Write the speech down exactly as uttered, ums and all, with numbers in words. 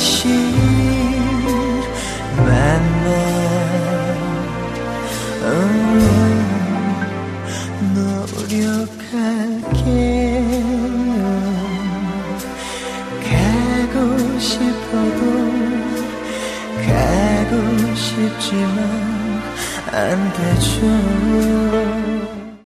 다시 만나 어, 노력할게요. 가고 싶어도 가고 싶지만 안 되죠.